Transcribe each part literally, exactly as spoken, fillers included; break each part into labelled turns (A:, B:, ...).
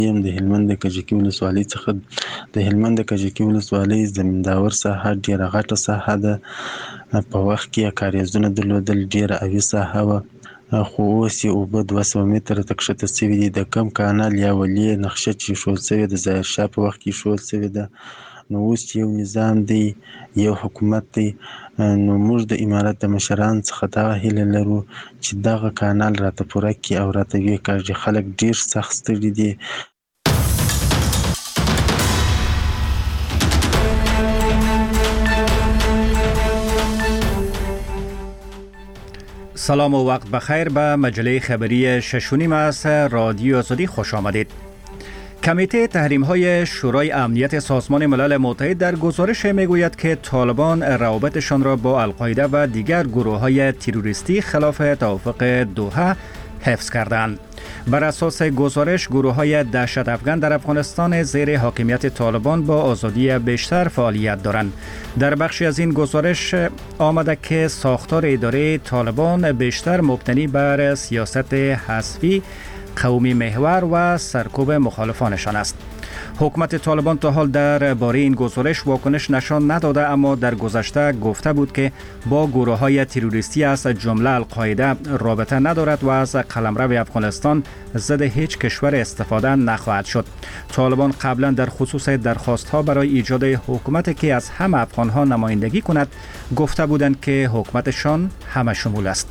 A: یم د هلمند د کجکي ولسوالۍ څخه. د هلمند د کجکي ولسوالۍ زمینداور ساحه ډیره غټه ساحه ده. په وخت کې کاریزونه درلودل، ډیره اوي ساحه وه، خو اوس یې اوبه دوه سوه متره ته کښته سوي دي. د کم کانال یا ولې نقشه چې ایښودل سوې ده، ظاهرشاه په وخت کې ایښودل سوې ده. نو اوس یو نظام دی، یو حکومت دی. نو موږ د امارت د مشرانو څخه دغه هیله لرو چې دغه کانال راته پوره کړي او راته ویې کاږي. خلک ډیر سخت ستړي دي.
B: سلام و وقت بخیر. به مجله خبری ششونیم از رادیو آزادی خوش آمدید. کمیته تحریم های شورای امنیت سازمان ملل متحد در گزارش میگوید که طالبان روابطشان را با القاعده و دیگر گروه های تروریستی خلاف توافق دوحه حفظ کردند. بر اساس گزارش، گروه های دهشت افغان در افغانستان زیر حاکمیت طالبان با آزادی بیشتر فعالیت دارند. در بخشی از این گزارش آمده که ساختار اداره طالبان بیشتر مبتنی بر سیاست حذفی، قومی محور و سرکوب مخالفانشان است. حکومت طالبان تا حال در باره این گزارش واکنش نشان نداده، اما در گذشته گفته بود که با گروه های تروریستی از جمله القاعده رابطه ندارد و از قلمرو افغانستان ضد هیچ کشور استفاده نخواهد شد. طالبان قبلا در خصوص درخواست ها برای ایجاد حکومتی که از همه افغان ها نمایندگی کند گفته بودند که حکومتشان همه شمول است.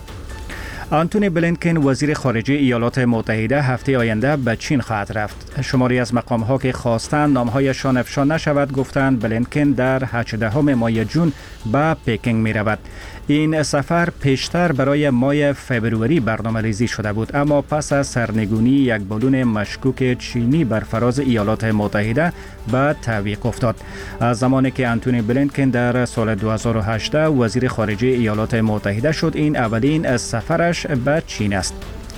B: آنتونی بلینکن وزیر خارجه ایالات متحده هفته آینده به چین خواهد رفت. شماری از مقام ها که خواستند نامهایشان افشا نشود گفتند بلینکن در هجدهم ماه جون به پکینگ می رود. این سفر پیشتر برای ماه فبروری برنامه ریزی شده بود، اما پس از سرنگونی یک بالون مشکوک چینی بر فراز ایالات متحده به تعویق افتاد. از زمانی که آنتونی بلینکن در سال دو هزار و هجده وزیر خارجه ایالات متحده شد، این اولین سفرش به چین است.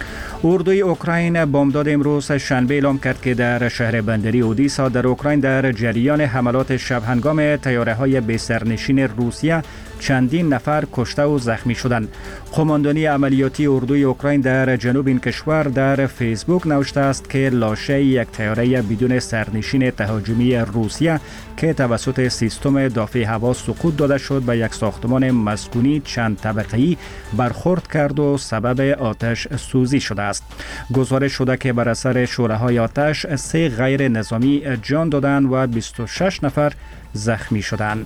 B: اردوی اوکراین بامداد امروز شنبه اعلام کرد که در شهر بندری اودیسا در اوکراین در جریان حملات شب هنگام طیاره‌های بی سرنشین روسیه چندین نفر کشته و زخمی شدند. قماندانی عملیاتی اردوی اوکراین در جنوب این کشور در فیسبوک نوشته است که لاشه یک طیاره بدون سرنشین تهاجمی روسیه که توسط سیستم دافع هوا سقوط داده شد به یک ساختمان مسکونی چند طبقه‌ای برخورد کرد و سبب آتش سوزی شده است. گزارش شده که بر اثر شعله‌های آتش سه غیر نظامی جان دادند و بیست و شش نفر زخمی شدند.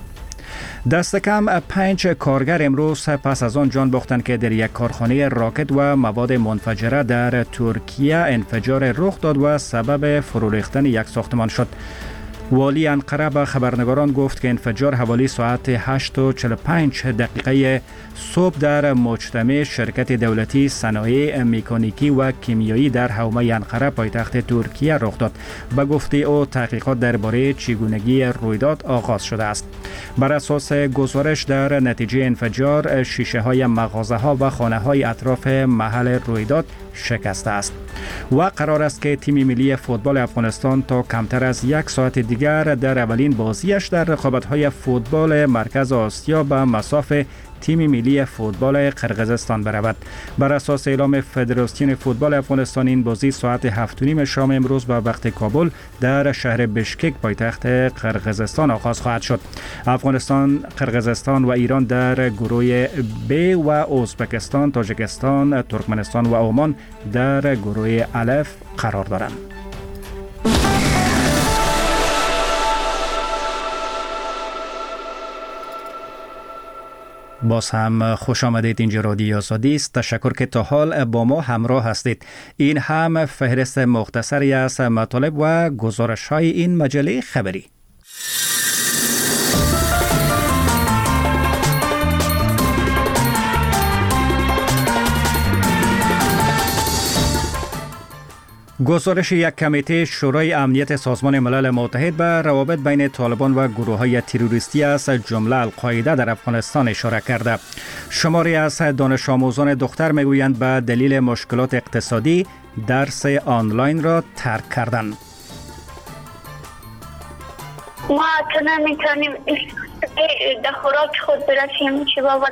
B: دست کم پنج کارگر امروز پس از آن جان باختند که در یک کارخانه راکت و مواد منفجره در ترکیه انفجار رخ داد و سبب فرو ریختن یک ساختمان شد. والی انقره به خبرنگاران گفت که انفجار حوالی ساعت هشت و چهل و پنج دقیقه صبح در مجتمع شرکت دولتی صنایع مکانیکی و کیمیایی در حومه انقره پایتخت ترکیه رخ داد. به گفته او تحقیقات درباره چگونگی رویداد آغاز شده است. بر اساس گزارش در نتیجه انفجار شیشه های مغازه ها و خانه های اطراف محل رویداد شکسته است. و قرار است که تیم ملی فوتبال افغانستان تا کمتر از یک ساعت دیگر در اولین بازیش در رقابت‌های فوتبال مرکز آسیا به مصاف تیم ملی فوتبال قرقیزستان برود. بر اساس اعلام فدراسیون فوتبال افغانستان این بازی ساعت هفت و نیم شام امروز به وقت کابل در شهر بشکک پایتخت قرقیزستان آغاز خواهد شد. افغانستان، قرقیزستان و ایران در گروه ب و ازبکستان، تاجیکستان، ترکمنستان و عمان در گروه الف قرار دارند. باز هم خوش آمدید. اینجا رادیو آزادی است. تشکر که تا حال با ما همراه هستید. این هم فهرست مختصری از مطالب و گزارش های این مجله خبری. گزارش یک کمیته شورای امنیت سازمان ملل متحد به روابط بین طالبان و گروه‌های تروریستی از جمله القاعده در افغانستان اشاره کرده. شماری از دانش آموزان دختر میگویند به دلیل مشکلات اقتصادی درس آنلاین را ترک کردند.
C: ما تو نمیتونیم در خوراک خود برسیم چه بابت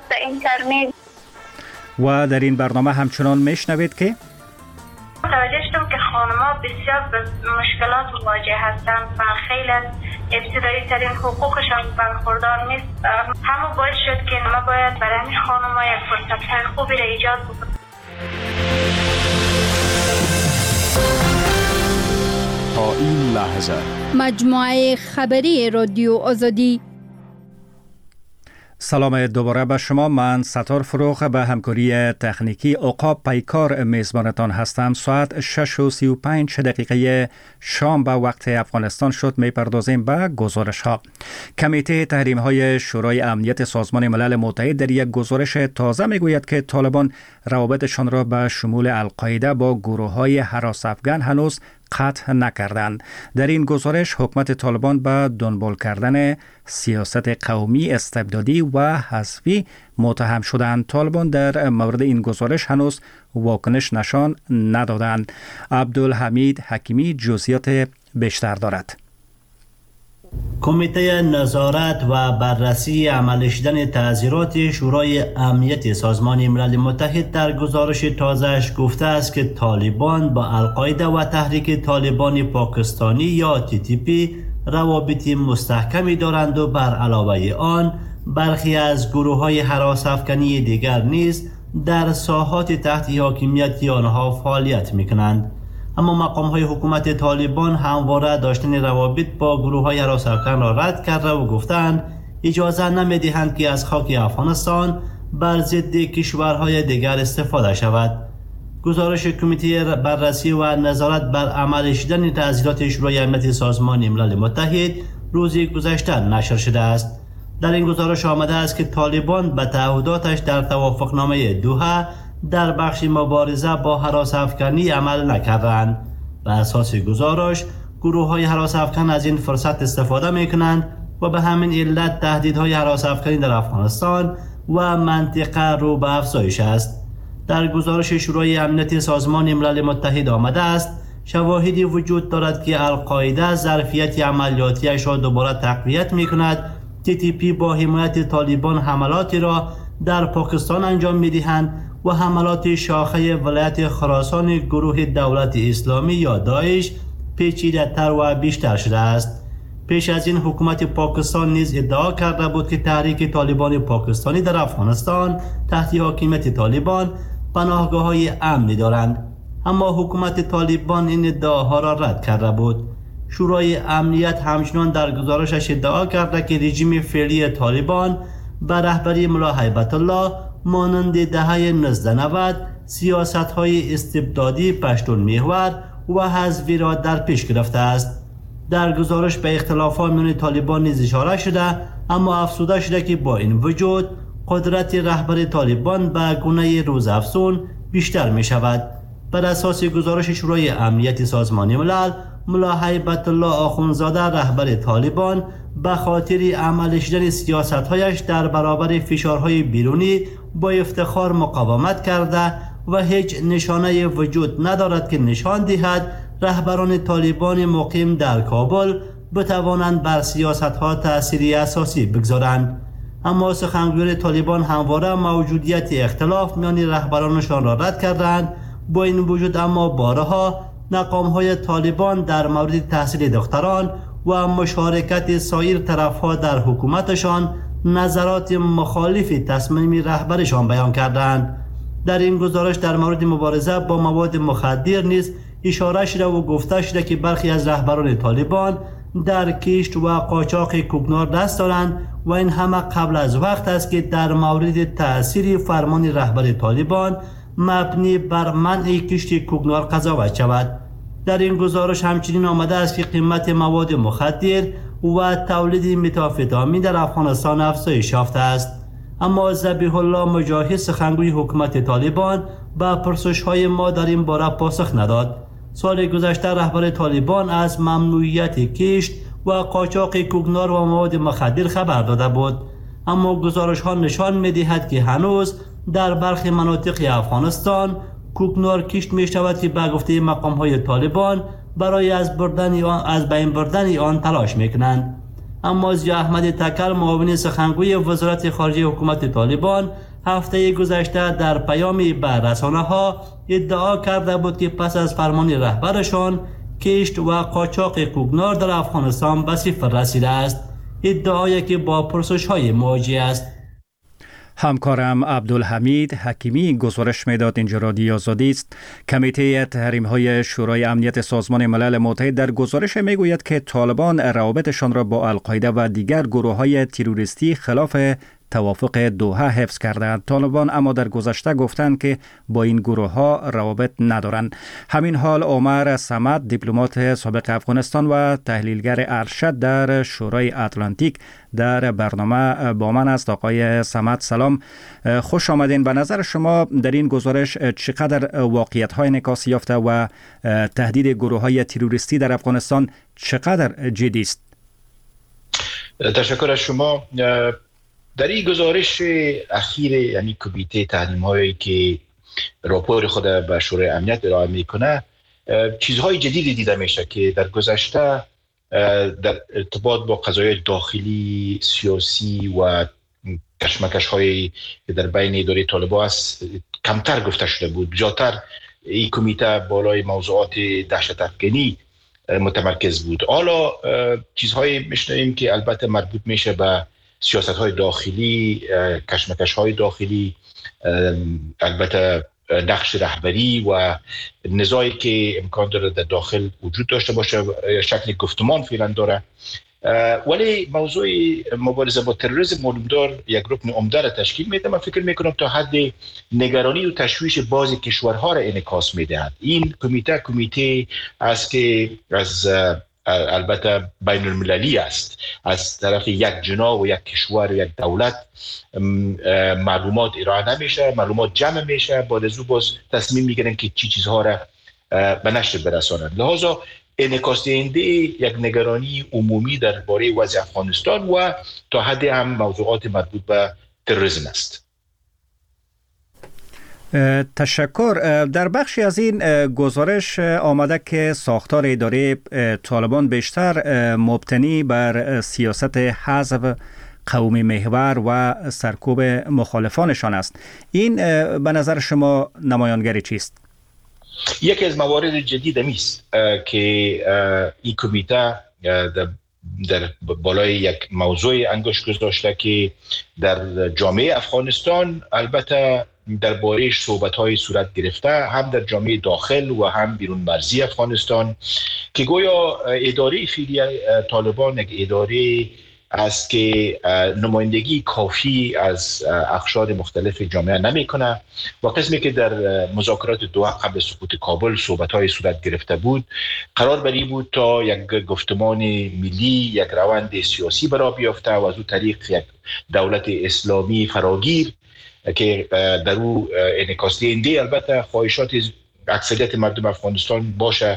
C: اینترنت.
B: و در این برنامه همچنان میشنوید که
C: متوجه شدم که
D: خانم‌ها بسیار به مشکلات مواجه هستند و خیلی از ابتدایی ترین حقوقشان برخوردار نیست. همون باعث شد که ما باید برای همین خانم‌ها یک فرصت خوبی را ایجاد بکنیم.
E: تا این لحظه
F: مجموعه خبری رادیو آزادی.
B: سلام دوباره به شما. من ستار فروغ به همکاری تکنیکی عقاب پیکار میزبانتان هستم. ساعت شش و سی و پنج دقیقه شام به وقت افغانستان شد. میپردازیم به گزارش ها. کمیته تحریم های شورای امنیت سازمان ملل متحد در یک گزارش تازه میگوید که طالبان روابطشان را به شمول القاعده با گروه های هراس افغان هنوز قطع نکردند. در این گزارش حکومت طالبان به دنبال کردن سیاست قومی استبدادی و حذفی متهم شدند. طالبان در مورد این گزارش هنوز واکنش نشان ندادند. عبدالحمید حکیمی جزئیات بیشتر دارد.
G: کمیته نظارت و بررسی عمل شدن تعزیرات شورای امنیت سازمان ملل متحد در گزارش تازه‌اش گفته است که طالبان با القاعده و تحریک طالبان پاکستانی یا تی تی پی روابط مستحکمی دارند و بر علاوه آن برخی از گروه‌های هراس افکنی دیگر نیز در ساحات تحت حاکمیت آنها فعالیت می‌کنند. اما مقام‌های حکومت طالبان همواره داشتن روابط با گروه‌های هراس افکن را رد کرده و گفتند اجازه نمی‌دهند که از خاک افغانستان بر ضد کشورهای دیگر استفاده شود. گزارش کمیته بررسی و نظارت بر عمل شدن تعزیرات شورای امنیت سازمان ملل متحد روز گذشته نشر شده است. در این گزارش آمده است که طالبان به تعهداتش در توافقنامه دوحه در بخش مبارزه با هراس افکنی عمل نکردند. بر اساس گزارش گروه های هراس افکن از این فرصت استفاده می کنند و به همین علت تهدیدهای هراس افکنی در افغانستان و منطقه رو به افزایش است. در گزارش شورای امنیت سازمان ملل متحد آمده است شواهدی وجود دارد که القاعده ظرفیت عملیاتیش را دوباره تقویت می کند. تی تی پی با حمایت طالبان حملاتی را در پاکستان انجام می دهند و حملات شاخه ولایت خراسان گروه دولت اسلامی یا داعش پیچیده تر و بیشتر شده است. پیش از این حکومت پاکستان نیز ادعا کرده بود که تحریک طالبان پاکستانی در افغانستان تحت حاکمیت طالبان پناهگاه های امنی دارند، اما حکومت طالبان این ادعاها را رد کرده بود. شورای امنیت همچنان در گزارشش ادعا کرده که رژیم فعلی طالبان به رهبری ملا هیبت الله مانند دهه نوزده نود سیاست‌های استبدادی پشتون محور و حذفی را در پیش گرفته است. در گزارش به اختلافات میان طالبان نیز اشاره شده، اما افزوده شده که با این وجود قدرت رهبر طالبان به گونه روزافزون بیشتر می شود. بر اساس گزارش شورای امنیت سازمان ملل، ملا هیبت الله آخوندزاده رهبر طالبان به خاطر عمل شدن سیاست‌هایش در برابر فشارهای بیرونی با افتخار مقاومت کرده و هیچ نشانه وجود ندارد که نشان دهد رهبران طالبان مقیم در کابل بتوانند بر سیاست‌ها تأثیری اساسی بگذارند. اما سخنگویان طالبان همواره موجودیت اختلاف میان رهبرانشان را رد کردند. با این وجود اما بارها مقام‌های طالبان در مورد تحصیل دختران و مشارکت سایر طرف‌ها در حکومتشان نظرات مخالف تصمیم رهبرشان بیان کردند. در این گزارش در مورد مبارزه با مواد مخدر نیز اشاره شده و گفته شده که برخی از رهبران طالبان در کشت و قاچاق کوکنار دست دارند و این همه قبل از وقت است که در مورد تأثیر فرمان رهبر طالبان مبنی بر منع کشت کوکنار قضاوت شود. در این گزارش همچنین آمده است که قیمت مواد مخدر و تولید متامفتامین در افغانستان افزایش یافته است. اما ذبیح الله مجاهد سخنگوی حکومت طالبان به پرسش‌های ما در این باره پاسخ نداد. سال گذشته رهبر طالبان از ممنوعیت کشت و قاچاق کوکنار و مواد مخدر خبر داده بود، اما گزارش‌ها نشان می‌دهد که هنوز در برخی مناطق افغانستان کوکنار کشت می‌شود که به گفته مقام‌های طالبان برای از بردن آن از بین بردن آن تلاش می‌کنند. اما ضیاء احمد تکل معاون سخنگوی وزارت خارجه حکومت طالبان هفته گذشته در پیامی به رسانه‌ها ادعا کرده بود که پس از فرمان رهبرشان کشت و قاچاق کوکنار در افغانستان به صفر رسیده است، ادعایی که با پرسش‌های مواجه است.
B: همکارم عبدالحمید حکیمی گزارش میداد. اینجا رادیو آزادی است. کمیته تحریم‌های شورای امنیت سازمان ملل متحد در گزارش میگوید که طالبان روابطشان را با القاعده و دیگر گروه‌های تروریستی خلاف توافق دوحه حفظ کردند. طالبان اما در گذشته گفتند که با این گروه ها روابط ندارند. همین حال عمر صمد، دیپلمات سابق افغانستان و تحلیلگر ارشد در شورای اتلانتیک در برنامه با من است. آقای صمد سلام، خوش آمدین. به نظر شما در این گزارش چقدر واقعیت های انعکاس یافته و تهدید گروه های تروریستی در افغانستان چقدر جدی است؟
H: تشکر از شما. در این گزارش اخیر، یعنی کمیته تحریم هایی که راپور خود به شورای امنیت ارائه میکنه، چیزهای جدیدی دیده میشه که در گذشته در ارتباط با قضایای داخلی سیاسی و کشمکش هایی که در بین اداره طالبان است کمتر گفته شده بود. بیشتر این کمیته بالای موضوعات دهشت افکنی متمرکز بود. حالا چیزهایی میشنویم که البته مربوط میشه به سیاست‌های داخلی، کشمکش‌های داخلی، البته نقش رهبری و نزاعی که امکان داره در داخل وجود داشته باشه، شکل گفتمان فعلا داره. ولی موضوع مبارزه با تروریسم معلومدار یک رکن عمده را تشکیل میده. من فکر میکنم تا حد نگرانی و تشویش بعضی کشورها را انعکاس میدهد. این کمیته کمیته است که از البته بین المللی است، از طرف یک جناح و یک کشور و یک دولت معلومات ارائه نمیشه، معلومات جمع میشه، بعد از او باز تصمیم میگیرن که چی چیزها را به نشر برسانند. لذا انعکاس دهنده یک نگرانی عمومی درباره وضع افغانستان و تا حد هم موضوعات مربوط به تروریسم است.
B: تشکر. در بخشی از این گزارش آمده که ساختار اداره طالبان بیشتر مبتنی بر سیاست حذف قومی محور و سرکوب مخالفانشان است. این به نظر شما نمایانگری چیست؟
H: یکی از موارد جدید است که این کمیته در بالای یک موضوع انگشت گذاشته که در جامعه افغانستان البته درباره‌اش صحبت‌های صورت گرفته، هم در جامعه داخل و هم بیرون مرزی افغانستان، که گویا اداره فعلی طالبان یک اداره است که نمایندگی کافی از اقشار مختلف جامعه نمی‌کنه و قسمی که در مذاکرات دوحه قبل سقوط کابل صحبت‌های صورت گرفته بود، قرار بر این بود تا یک گفتمان ملی، یک روند سیاسی برا بیافته و از او طریق یک دولت اسلامی فراگیر که در او انعکاس دهنده البته خواهشات اکثریت مردم افغانستان باشه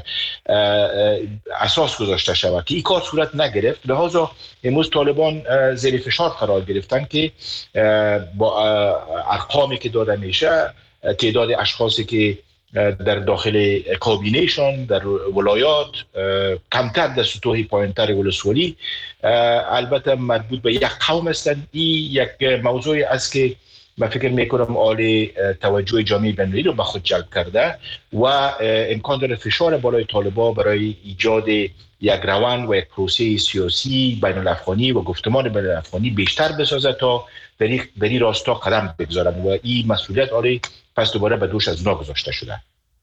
H: اساس گذاشته شود، که این کار صورت نگرفت. لذا امروز طالبان زیر فشار قرار گرفتن که با ارقامی که داده میشه، تعداد اشخاصی که در داخل کابینهشان در ولایات کمتر در سطوح پایینتر ولسوالی البته مربوط به یک قوم هستند. این یک موضوعی است که من فکر میکنم آل توجه جامعه بین‌المللی رو به خود جلب کرده و امکان داره فشار بالای طالبان برای ایجاد یک روند و یک پروسه سیاسی بین الافغانی و گفتمان بین الافغانی بیشتر بسازه تا در این راستا قدم بگذارند و این مسئولیت آره پس دوباره به دوش از اونا گذاشته شده.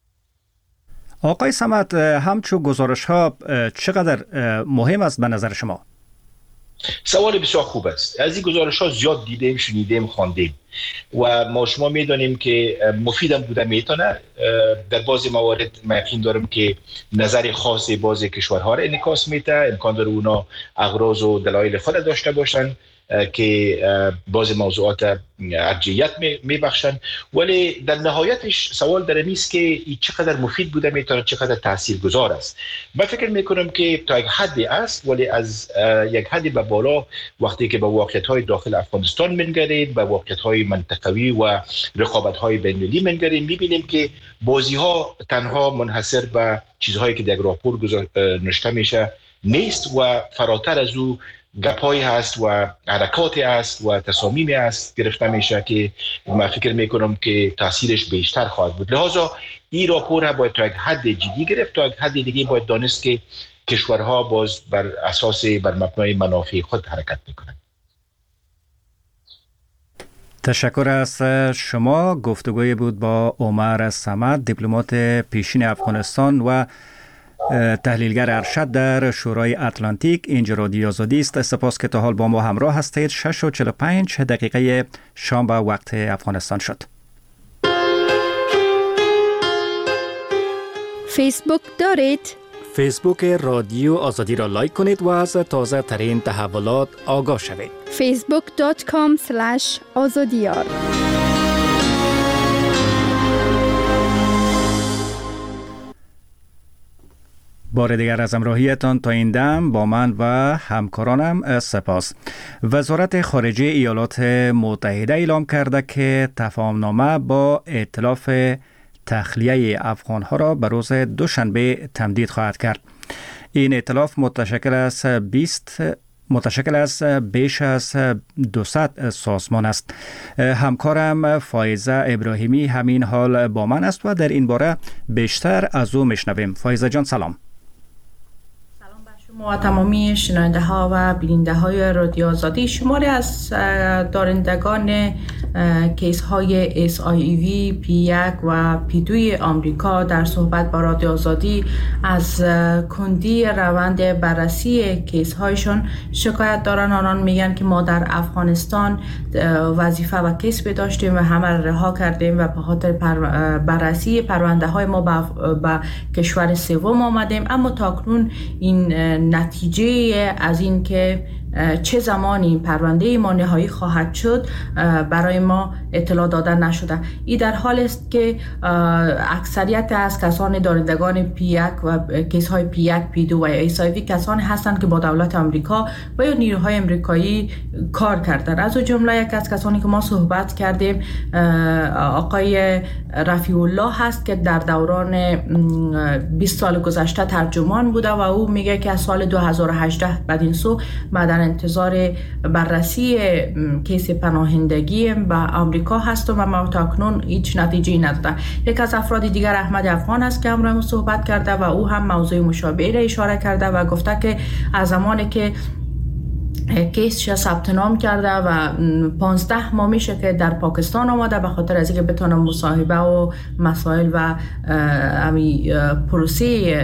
B: آقای صمد، همچون گزارش ها چقدر مهم است به نظر شما؟
H: سوال بسیار خوب است. از این گزارش ها زیاد دیدیم، شنیدیم، خواندیم و ما شما میدانیم که مفیدم بوده میتونه. در بعضی موارد من یقین دارم که نظر خاص بعضی کشورها را انعکاس میده، امکان داره اونا اغراض و دلایل خود داشته باشن که بعضی موضوعات ارجحیت میبخشن، ولی در نهایتش سوال در این است که این چقدر مفید بوده میتونه، چقدر تاثیرگذار است. من فکر میکنم که تا یک حدی است، ولی از یک حدی به بالا وقتی که به واقعیت‌های داخل افغانستان منگرید، به واقعیت‌های منطقوی و رقابت‌های بین‌المللی منگرید، میبینیم که بازی‌ها تنها منحصر به چیزهایی که در راپور نوشته میشه نیست و فراتر از او گپایی هست و حرکاتی هست و تصامیمی هست گرفته میشه که من فکر میکنم که تاثیرش بیشتر خواهد بود. لحاظا این راپور باید تا یک حد جدی گرفت، تا یک حد دیگه باید دانست که کشورها باز بر اساس بر مبنای منافع خود حرکت میکنند.
B: تشکر از شما. گفتگوی بود با عمر صمد، دیپلمات پیشین افغانستان و تحلیلگر ارشد در شورای اتلانتیک. اینجا رادیو آزادی است. سپاس که تا حال با ما همراه هستید. شش و چهل و پنج دقیقه شام به وقت افغانستان شد.
F: فیسبوک دارید؟
B: فیسبوک رادیو آزادی را لایک کنید و از تازه ترین تحولات آگاه شوید.
F: فیسبوک دات کام اسلش آزادیار.
B: بار دیگر از همراهیتان تا این دم با من و همکارانم سپاس. وزارت خارجه ایالات متحده اعلام کرده که تفاهمنامه با ائتلاف تخلیه افغانها را به روز دوشنبه تمدید خواهد کرد. این ائتلاف متشکل از بیست متشکل از بیش از دویست سازمان است. همکارم فایزه ابراهیمی همین حال با من است و در این باره بیشتر از او میشنویم. فایزه جان سلام.
I: و تمامی شنونده ها و بیننده های رادیو آزادی. شماری از دارندگان کیس های اس آی ای وی پی یک و پی دو آمریکا در صحبت با رادیو آزادی از کندی روند بررسی کیس هایشون شکایت دارن. آنان میگن که ما در افغانستان وظیفه و کیس داشتیم و همه رها کردیم و به خاطر بررسی پرونده های ما به کشور سوم آمدیم، اما تاکنون این نتیجه از این که چه زمانی این پرونده ما نهایی خواهد شد برای ما اطلاع داده نشده. این در حال است که اکثریت از کسان دارندگان پی یک و کیس های پی یک پی دو و اس آی وی کسانی هستند که با دولت آمریکا و یا نیروهای آمریکایی کار کردند. از جمله یک از کسانی که ما صحبت کردیم آقای رفیع الله هست که در دوران بیست سال گذشته ترجمان بوده و او میگه که از سال دو هزار و هجده بعد این سو ما در انتظار بررسی کیس پناهندگی به آمریکا هستم و ما تاکنون هیچ نتیجه نداده. یک از افراد دیگر احمد افغان است که همراه ما صحبت کرده و او هم موضوع مشابه را اشاره کرده و گفته که از زمانی که کیسش ثبت نام کرده و پانزده ماه میشه که در پاکستان آمده به خاطر از اینکه بتونه مصاحبه و مسائل و امی پروسه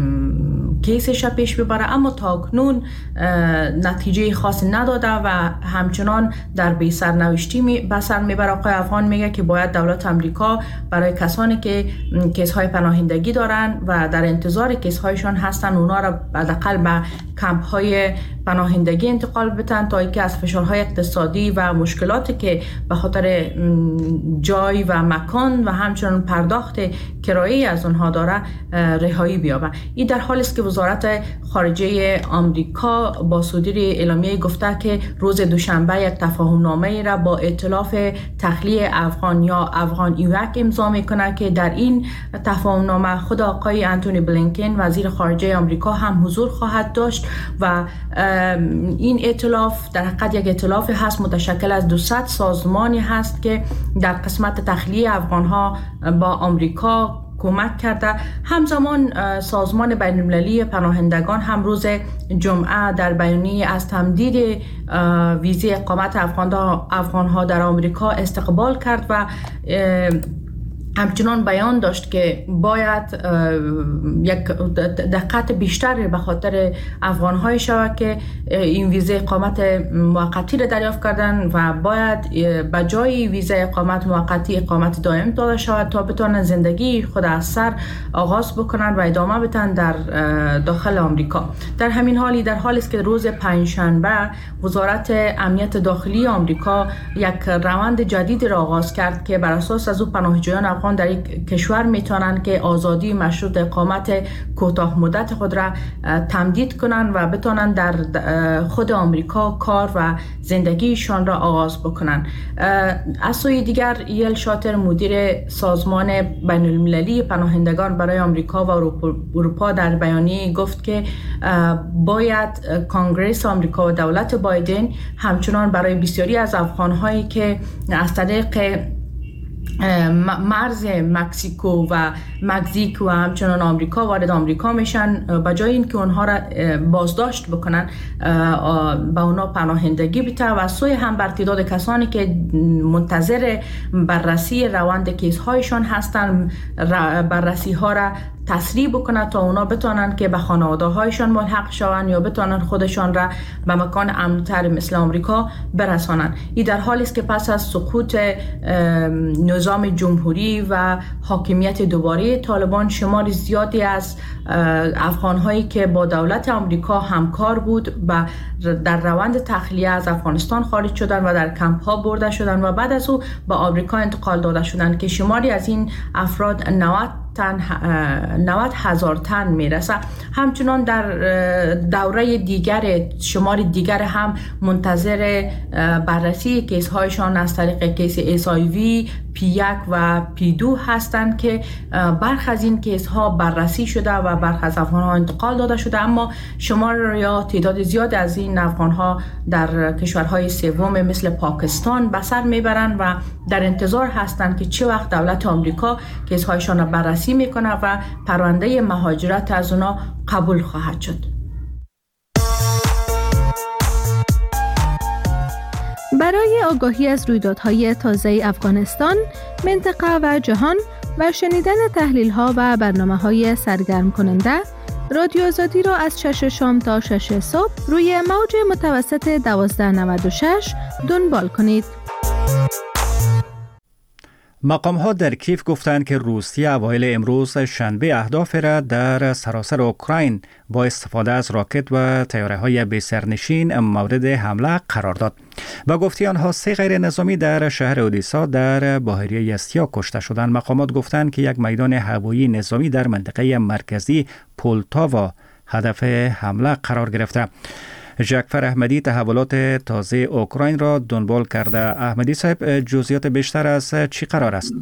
I: کیسش پیش ببره، اما تاکنون نتیجه خاصی نداده و همچنان در بی سرنوشتی می بسر میبره. آقای افغان میگه که باید دولت آمریکا برای کسانی که کیس های پناهندگی دارن و در انتظار کیس هایشان هستن اونا را حداقل به کمپ های پناهندگی انتقال بتن تا اینکه از فشارهای اقتصادی و مشکلاتی که به خاطر جای و مکان و همچنان پرداخت کرایی از اونها داره رهایی بیابه. این در حالی است که وزارت خارجه آمریکا با صدور اعلامیه گفته که روز دوشنبه یک تفاهم نامه را با ائتلاف تخلیه افغان یا افغان ایوک امضا میکنه که در این تفاهم نامه خود آقای انتونی بلینکن وزیر خارجه آمریکا هم حضور خواهد داشت و این ائتلاف در حقیقت یک ائتلاف هست متشکل از دویست سازمانی هست که در قسمت تخلیه افغان ها با آمریکا کمک کرده. همزمان سازمان بین المللی پناهندگان هم روز جمعه در بیانیه از تمدید ویزه اقامت افغان ها در آمریکا استقبال کرد و همچنان بیان داشت که باید یک دقت بیشتر به خاطر افغان‌های شود که این ویزه اقامت موقتی را دریافت کردن و باید به جای ویزه اقامت موقتی اقامت دائم داده شود تا بتوانند زندگی خود از سر آغاز بکنند و ادامه بدن در داخل آمریکا. در همین حالی در حالی است که روز پنجشنبه وزارت امنیت داخلی آمریکا یک روند جدید را آغاز کرد که بر اساس از او پناهجویان افغان در یک کشور میتونن که آزادی مشروط اقامت کوتاه مدت خود را تمدید کنن و بتونن در خود آمریکا کار و زندگیشان را آغاز بکنن. از سوی دیگر ایل شاتر مدیر سازمان بین المللی پناهندگان برای آمریکا و اروپا در بیانیه گفت که باید کنگره آمریکا و دولت بایدن همچنان برای بسیاری از افغان‌هایی که از طریق مرز مکزیکو و مکزیک و همچنان آمریکا وارد آمریکا میشن، به جای اینکه اونها را بازداشت بکنن به اونا پناهندگی بده و سوی هم بر تعداد کسانی که منتظر بررسی روند کیس هایشان هستن بررسی ها را تسریع بکنه تا اونا بتونن که به خانواده هایشان ملحق شوند یا بتونن خودشان را به مکان امن‌تر مثل آمریکا برسانند. این در حالی است که پس از سقوط نظام جمهوری و حاکمیت دوباره طالبان شمار زیادی از افغان هایی که با دولت آمریکا همکار بود و در روند تخلیه از افغانستان خارج شدن و در کمپ ها برده شدن و بعد از او به آمریکا انتقال داده شدن که شماری از این افراد نود تن نود هزار تن میرسه. همچنان در دوره دیگر شمار دیگر هم منتظر بررسی کیس هایشان از طریق کیس اس آی وی پی یک و پی دو هستند که برخی از این کیس ها بررسی شده و برخی از افغان ها انتقال داده شده، اما شمار یا تعداد زیاد از این افغان ها در کشورهای سوم مثل پاکستان به سر میبرند و در انتظار هستند که چه وقت دولت آمریکا کیس هایشان را بررسی میکنه و پرونده مهاجرت از اونا قبول خواهد شد.
F: برای آگاهی از رویدادهای تازه افغانستان، منطقه و جهان و شنیدن تحلیل‌ها و برنامه‌های سرگرم کننده، رادیو آزادی را از شش شام تا شش صبح روی موج متوسط دوازده نود و شش دنبال کنید.
B: مقام ها در کیف گفتند که روسیه اوایل امروز شنبه اهداف را در سراسر اوکراین با استفاده از راکت و طیاره های بی سرنشین مورد حمله قرار داد و گفتی آنها سه غیر نظامی در شهر اودیسا در بحیره استیا کشته شدند. مقامات گفتند که یک میدان هوایی نظامی در منطقه مرکزی پولتاوا هدف حمله قرار گرفته. جعفر احمدی تحولات تازه اوکراین را دنبال کرده. احمدی صاحب، جزئیات بیشتر از چی قرار است؟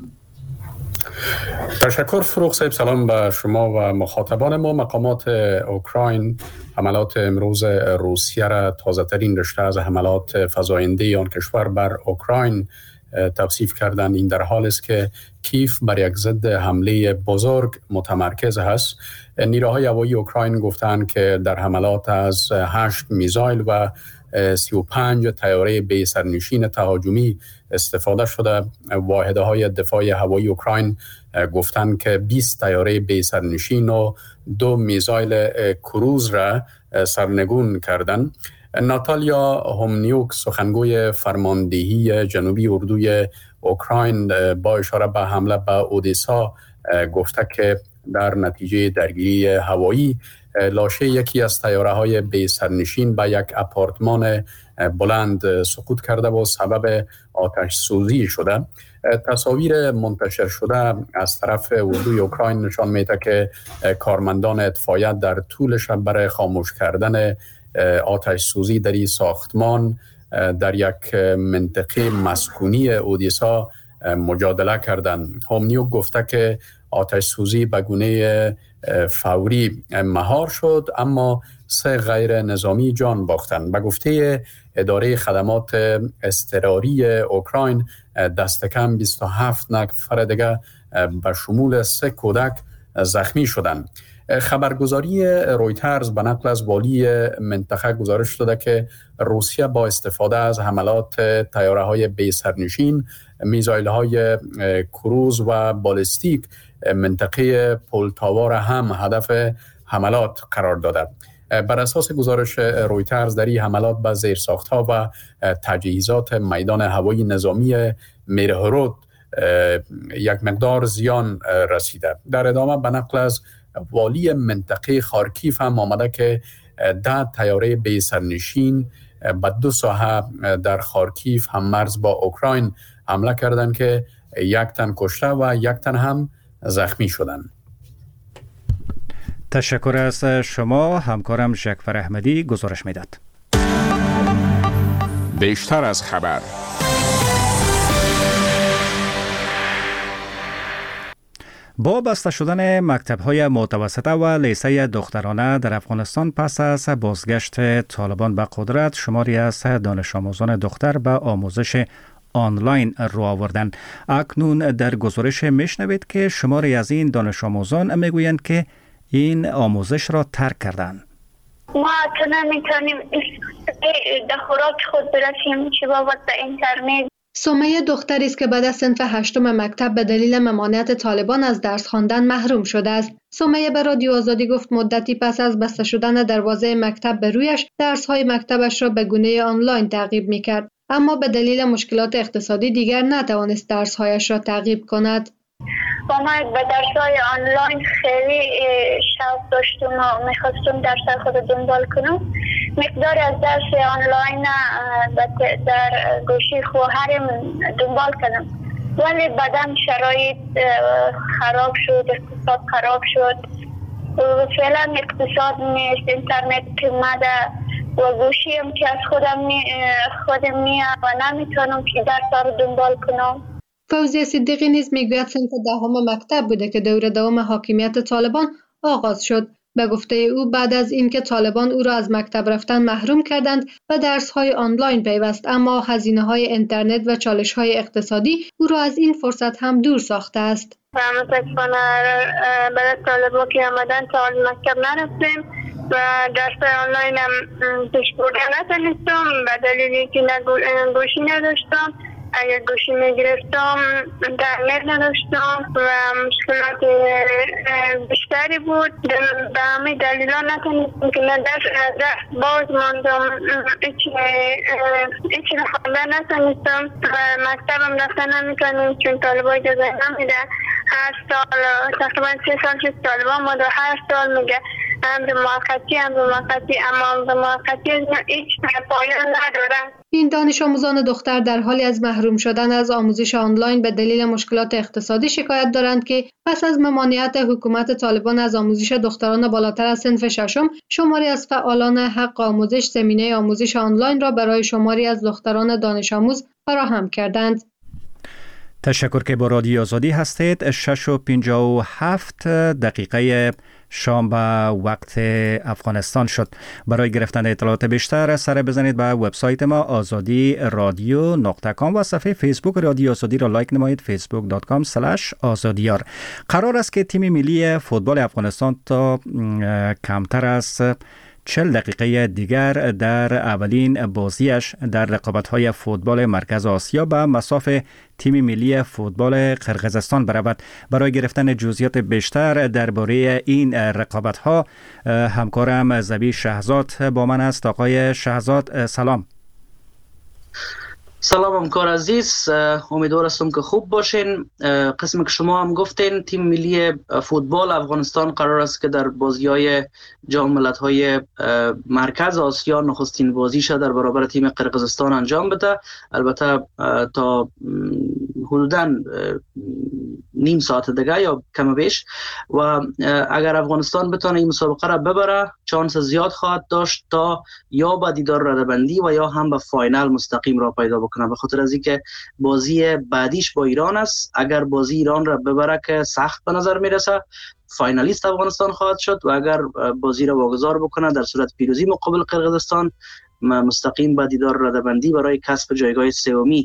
J: تشکر فروغ صاحب. سلام به شما و مخاطبان ما. مقامات اوکراین حملات امروز روسیه را تازه ترین رشته از حملات فزاینده آن کشور بر اوکراین توصیف کردند. این در حال است که کیف بر یک ضد حمله بزرگ متمرکز است. نیروهای هوایی اوکراین گفتند که در حملات از هشت میزایل و سی و پنج طیاره بی سرنشین تهاجمی استفاده شده. واحدهای دفاع هوایی اوکراین گفتند که بیست طیاره بی سرنشین و دو میزایل کروز را سرنگون کردند. ناتالیا هومنیوک، سخنگوی فرماندهی جنوبی اردوی اوکراین، با اشاره به حمله به اودیسا گفته که در نتیجه درگیری هوایی لاشه یکی از طیاره‌های بی سرنشین به یک آپارتمان بلند سقوط کرده و سبب آتش سوزی شده. تصاویر منتشر شده از طرف اردوی اوکراین نشان میده که کارمندان اطفائیه در طول شب برای خاموش کردن آتش سوزی در این ساختمان در یک منطقه مسکونی اودیسا مجادله کردند. هومنیوک گفته که آتش سوزی به گونه فوری مهار شد، اما سه غیر نظامی جان باختند. به گفته اداره خدمات اضطراری اوکراین، دست کم بیست و هفت نفر دیگه به شمول سه کودک زخمی شدند. خبرگزاری رویترز به نقل از والی منطقه گزارش داده که روسیه با استفاده از حملات طیاره‌های بی سرنشین، میزایل‌های کروز و بالستیک منطقه پولتاوا را هم هدف حملات قرار داده. بر اساس گزارش رویترز در این حملات به زیرساخت‌ها و تجهیزات میدان هوایی نظامی میرهرود یک مقدار زیان رسیده. در ادامه به نقل از والی منطقه خارکیف هم آمده که ده طیاره بی سرنشین به دو ساحه در خارکیف هم مرز با اوکراین حمله کردند که یک تن کشته و یک تن هم زخمی شدند.
B: تشکر از شما. همکارم جعفر احمدی گزارش میداد.
E: بیشتر از خبر.
B: با بسته شدن مکتب‌های متوسطه و لیسه دخترانه در افغانستان پس از بازگشت طالبان به قدرت، شماری از دانش آموزان دختر به آموزش آنلاین رو آوردند. اکنون در گزارش میشنوید که شماری از این دانش آموزان میگویند که این آموزش را ترک کردند.
C: ما تو نمیتونیم در خوراک خود برسیم چه بابت به اینترنت.
F: سمیه دختری است که بعد از صنف هشتم مکتب به دلیل ممانعت طالبان از درس خواندن محروم شده است. سمیه به رادیو آزادی گفت مدتی پس از بسته شدن دروازه مکتب به رویش، درس‌های مکتبش را به گونه آنلاین تعقیب می‌کرد، اما به دلیل مشکلات اقتصادی دیگر نتوانست درس‌هایش را تعقیب کند.
C: با ما به درس‌های آنلاین خیلی شوق داشتم و می‌خواستم درس خود دنبال کنم. مقدار از درس آنلاین در گوشی خواهرم دنبال کردم، ولی بعداً شرایط خراب شد، اقتصاد خراب شد. فعلا اقتصاد نیست، اینترنت کمده و گوشیم که از خودم می خودم میاد و نمیتونم که درس رو دنبال کنم.
F: فوزیه صدیقی نیز میگوید صنف دهم مکتب بوده که دور دوم حاکمیت طالبان آغاز شد. به گفته او بعد از اینکه طالبان او را از مکتب رفتن محروم کردند و درس‌های آنلاین پیوست، اما هزینه‌های اینترنت و چالش‌های اقتصادی او را از این فرصت هم دور ساخته است.
C: متاسفانه برای طالبان که آمدن تا مکتب نرفتیم و درس آنلاین هم پیش بردن نتونستم به دلیلی که گوشی نداشتم. اگر گوشی میگرفتم اینترنت نداشتم و مشکلات بیشتری بود. به همه دلیلا نتونستم که من در باز ماندم، هیچی خوندن نتونستم و مکتبم رفتن نمیکنم چون طالبان اجازه نمیده. هر سال تقریبا سه سال شد طالبان ما هر سال میگه امر موقتی امر موقتی اما امر موقتی هیچ پایان نداره.
F: این دانش آموزان دختر در حالی از محروم شدن از آموزش آنلاین به دلیل مشکلات اقتصادی شکایت دارند که پس از ممانعت حکومت طالبان از آموزش دختران بالاتر از صنف ششم، شماری از فعالان حق آموزش زمینه آموزش آنلاین را برای شماری از دختران دانش آموز فراهم کردند.
B: تشکر که با رادیو آزادی هستید. شش و پنجاه و هفت دقیقه شام به وقت افغانستان شد. برای گرفتن اطلاعات بیشتر سر بزنید به وبسایت ما آزادی رادیو نقطه کام و صفحه فیسبوک رادیو آزادی را لایک نمایید فیسبوک دات کام اسلش آزادیار. قرار است که تیم ملی فوتبال افغانستان تا کمتر از چهل دقیقه دیگر در اولین بازیش در رقابت‌های فوتبال مرکز آسیا به مصاف تیم ملی فوتبال قرقیزستان برود. برای گرفتن جزئیات بیشتر درباره این رقابت‌ها همکارم زبی شهزاد با من است. آقای شهزاد سلام.
K: سلام همکار عزیز، امیدوار هستم که خوب باشین. قسم که شما هم گفتین تیم ملی فوتبال افغانستان قرار است که در بازی‌های جام ملت‌های مرکز آسیا نخستین بازیش در برابر تیم قرقیزستان انجام بده. البته تا حدوداً نیم ساعت دیگه یا کم بیش و اگر افغانستان بتونه این مسابقه را ببره چانس زیاد خواهد داشت تا یا به دیدار رده‌بندی و یا هم به فاینال مستقیم را پیدا بکنه، به خاطر از اینکه بازی بعدیش با ایران است. اگر بازی ایران را ببره که سخت به نظر میرسه فاینالیست افغانستان خواهد شد و اگر بازی را واگذار بکنه در صورت پیروزی مقابل قرقیزستان مستقیم به دیدار رده‌بندی برای کسب جایگاه سومی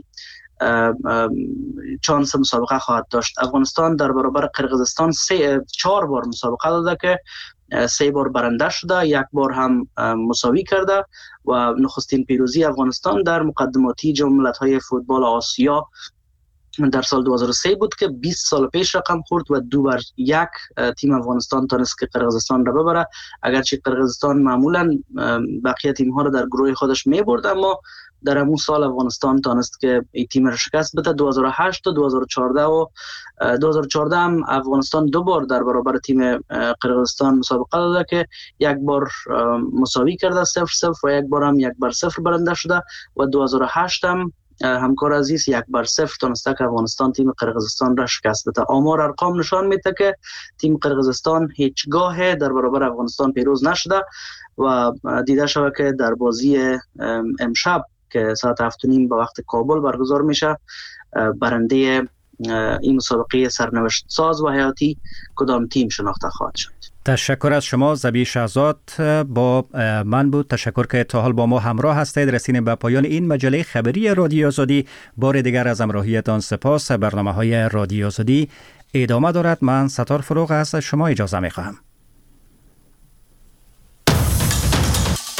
K: چانس مسابقه خواهد داشت. افغانستان در برابر قرقیزستان سه چهار بار مسابقه داده که سه بار برنده شده، یک بار هم مساوی کرده و نخستین پیروزی افغانستان در مقدماتی جام ملت‌های فوتبال آسیا در سال دو هزار و سه بود که بیست سال پیش رقم خورد و دو بر یک تیم افغانستان تونست که قرقیزستان را ببره. اگرچه قرقیزستان معمولا بقیه تیم‌ها را در گروه خودش می‌برد اما در همون سال افغانستان تونست که این تیم را شکست بده. دو هزار و هشت و دو هزار و چهارده و دو هزار و چهارده هم افغانستان دو بار در برابر تیم قرقیزستان مسابقه داده که یک بار مساوی کرده صفر صفر و یک بار هم یک بر صفر برنده شده و دو هزار و هشت هم همکار عزیز یک بر صفر تونسته که افغانستان تیم قرقیزستان را شکست بده. آمار ارقام نشان میده که تیم قرقیزستان هیچگاه در برابر افغانستان پیروز نشده و دیده شده که در بازی امشب که ساعت هفت و نیم به وقت کابل برگزار میشه برنده این مسابقه سرنوشت ساز و حیاتی کدام تیم شناخته خواهد شد.
B: تشکر از شما. ذبیح شهزاد با من بود. تشکر که تا حال با ما همراه هستید. رسیدیم به پایان این مجله خبری رادیو آزادی. بار دیگر از همراهیتان سپاس. برنامه های رادیو آزادی ادامه دارد. من ستار فروغ از شما اجازه می خواهم.